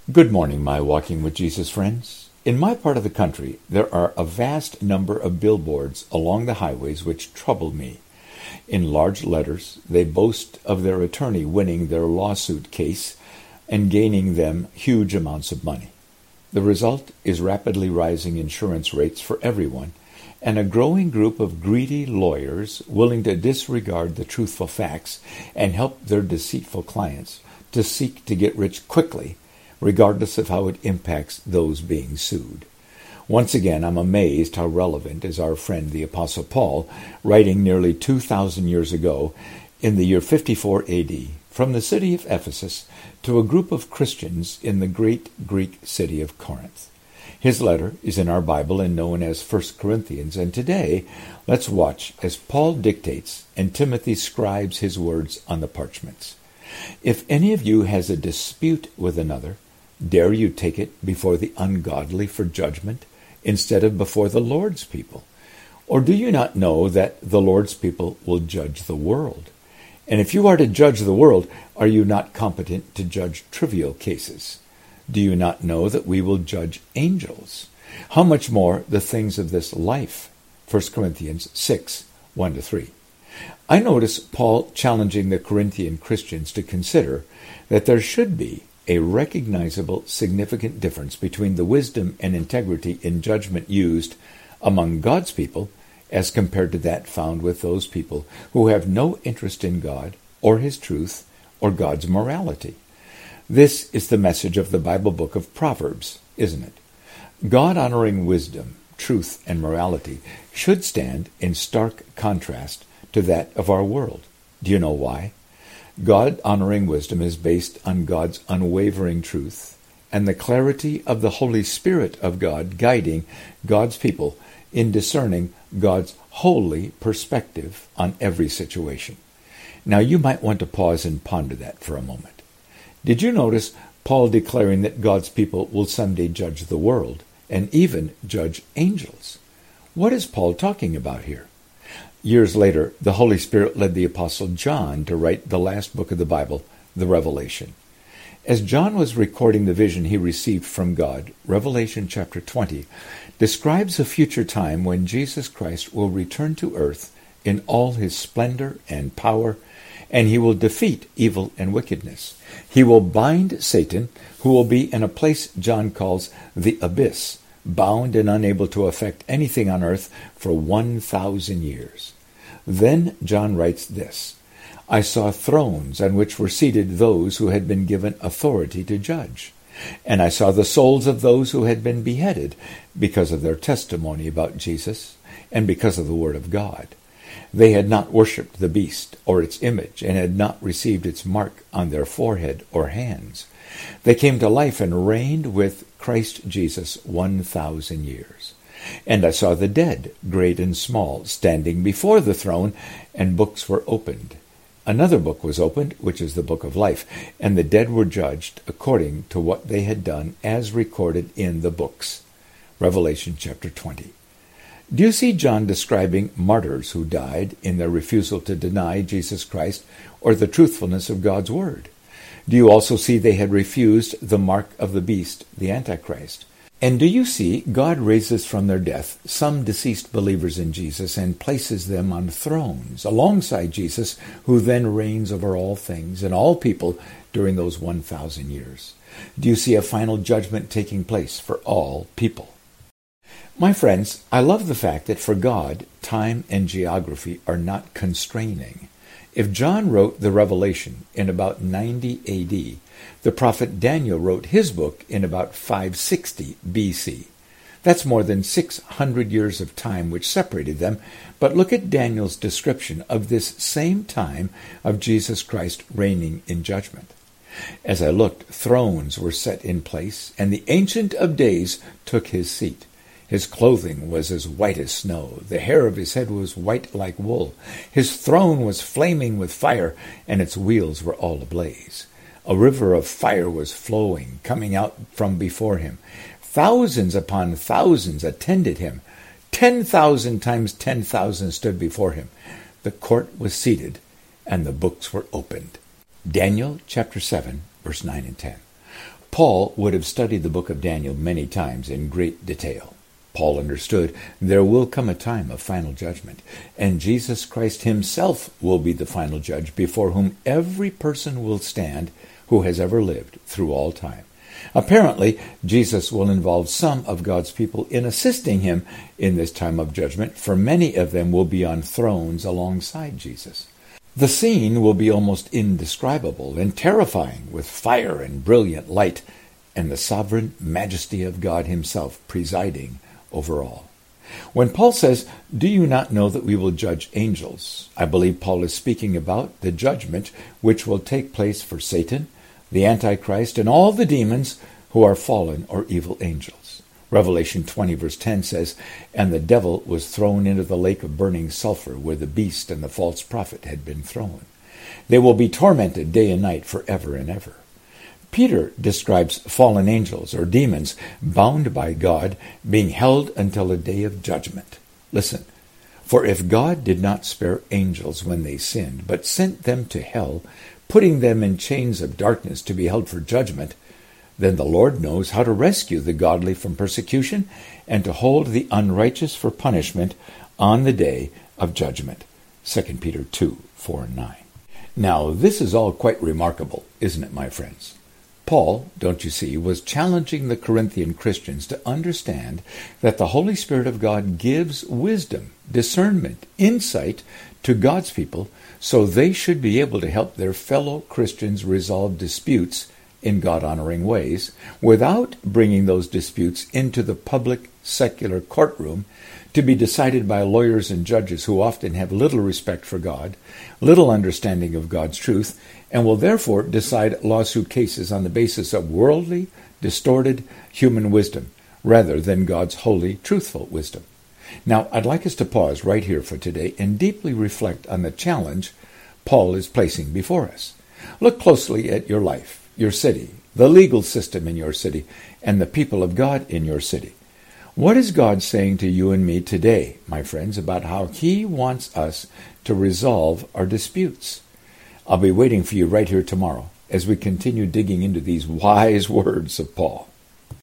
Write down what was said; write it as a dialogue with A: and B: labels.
A: Good morning, my Walking with Jesus friends. In my part of the country, there are a vast number of billboards along the highways which trouble me. In large letters, they boast of their attorney winning their lawsuit case and gaining them huge amounts of money. The result is rapidly rising insurance rates for everyone, and a growing group of greedy lawyers willing to disregard the truthful facts and help their deceitful clients to seek to get rich quickly, regardless of how it impacts those being sued. Once again, I'm amazed how relevant is our friend the Apostle Paul, writing nearly 2,000 years ago, in the year 54 A.D., from the city of Ephesus to a group of Christians in the great Greek city of Corinth. His letter is in our Bible and known as 1 Corinthians, and today let's watch as Paul dictates and Timothy scribes his words on the parchments. If any of you has a dispute with another, dare you take it before the ungodly for judgment instead of before the Lord's people? Or do you not know that the Lord's people will judge the world? And if you are to judge the world, are you not competent to judge trivial cases? Do you not know that we will judge angels? How much more the things of this life? 1 Corinthians 6, 1-3. I notice Paul challenging the Corinthian Christians to consider that there should be a recognizable, significant difference between the wisdom and integrity in judgment used among God's people as compared to that found with those people who have no interest in God or His truth or God's morality. This is the message of the Bible book of Proverbs, isn't it? God-honoring wisdom, truth, and morality should stand in stark contrast to that of our world. Do you know why? God-honoring wisdom is based on God's unwavering truth and the clarity of the Holy Spirit of God guiding God's people in discerning God's holy perspective on every situation. Now you might want to pause and ponder that for a moment. Did you notice Paul declaring that God's people will someday judge the world and even judge angels? What is Paul talking about here? Years later, the Holy Spirit led the Apostle John to write the last book of the Bible, the Revelation. As John was recording the vision he received from God, Revelation chapter 20 describes a future time when Jesus Christ will return to earth in all his splendor and power, and he will defeat evil and wickedness. He will bind Satan, who will be in a place John calls the abyss, bound and unable to affect anything on earth for 1,000 years. Then John writes this, I saw thrones on which were seated those who had been given authority to judge. And I saw the souls of those who had been beheaded because of their testimony about Jesus and because of the word of God. They had not worshipped the beast or its image and had not received its mark on their forehead or hands. They came to life and reigned with Christ Jesus 1,000 years. And I saw the dead, great and small, standing before the throne, and books were opened. Another book was opened, which is the book of life, and the dead were judged according to what they had done as recorded in the books. Revelation chapter 20. Do you see John describing martyrs who died in their refusal to deny Jesus Christ or the truthfulness of God's word? Do you also see they had refused the mark of the beast, the Antichrist? And do you see God raises from their death some deceased believers in Jesus and places them on thrones alongside Jesus, who then reigns over all things and all people during those 1,000 years? Do you see a final judgment taking place for all people? My friends, I love the fact that for God, time and geography are not constraining. If John wrote the Revelation in about 90 A.D., the prophet Daniel wrote his book in about 560 B.C. That's more than 600 years of time which separated them, but look at Daniel's description of this same time of Jesus Christ reigning in judgment. As I looked, thrones were set in place, and the Ancient of Days took his seat. His clothing was as white as snow. The hair of his head was white like wool. His throne was flaming with fire, and its wheels were all ablaze. A river of fire was flowing, coming out from before him. Thousands upon thousands attended him. 10,000 times 10,000 stood before him. The court was seated, and the books were opened. Daniel chapter 7, verse 9 and 10. Paul would have studied the book of Daniel many times in great detail. Paul understood there will come a time of final judgment, and Jesus Christ himself will be the final judge before whom every person will stand who has ever lived through all time. Apparently, Jesus will involve some of God's people in assisting him in this time of judgment, for many of them will be on thrones alongside Jesus. The scene will be almost indescribable and terrifying, with fire and brilliant light, and the sovereign majesty of God himself presiding over all. When Paul says, "Do you not know that we will judge angels?" I believe Paul is speaking about the judgment which will take place for Satan, the Antichrist, and all the demons who are fallen or evil angels. Revelation 20 verse 10 says, "And the devil was thrown into the lake of burning sulfur, where the beast and the false prophet had been thrown. They will be tormented day and night forever and ever." Peter describes fallen angels or demons bound by God being held until a day of judgment. Listen, "For if God did not spare angels when they sinned, but sent them to hell, putting them in chains of darkness to be held for judgment, then the Lord knows how to rescue the godly from persecution and to hold the unrighteous for punishment on the day of judgment." 2 Peter 2, 4 and 9. Now, this is all quite remarkable, isn't it, my friends? Paul, don't you see, was challenging the Corinthian Christians to understand that the Holy Spirit of God gives wisdom, discernment, insight to God's people, so they should be able to help their fellow Christians resolve disputes in God-honoring ways without bringing those disputes into the public secular courtroom to be decided by lawyers and judges who often have little respect for God, little understanding of God's truth, and will therefore decide lawsuit cases on the basis of worldly, distorted human wisdom rather than God's holy, truthful wisdom. Now, I'd like us to pause right here for today and deeply reflect on the challenge Paul is placing before us. Look closely at your life, your city, the legal system in your city, and the people of God in your city. What is God saying to you and me today, my friends, about how he wants us to resolve our disputes? I'll be waiting for you right here tomorrow as we continue digging into these wise words of Paul.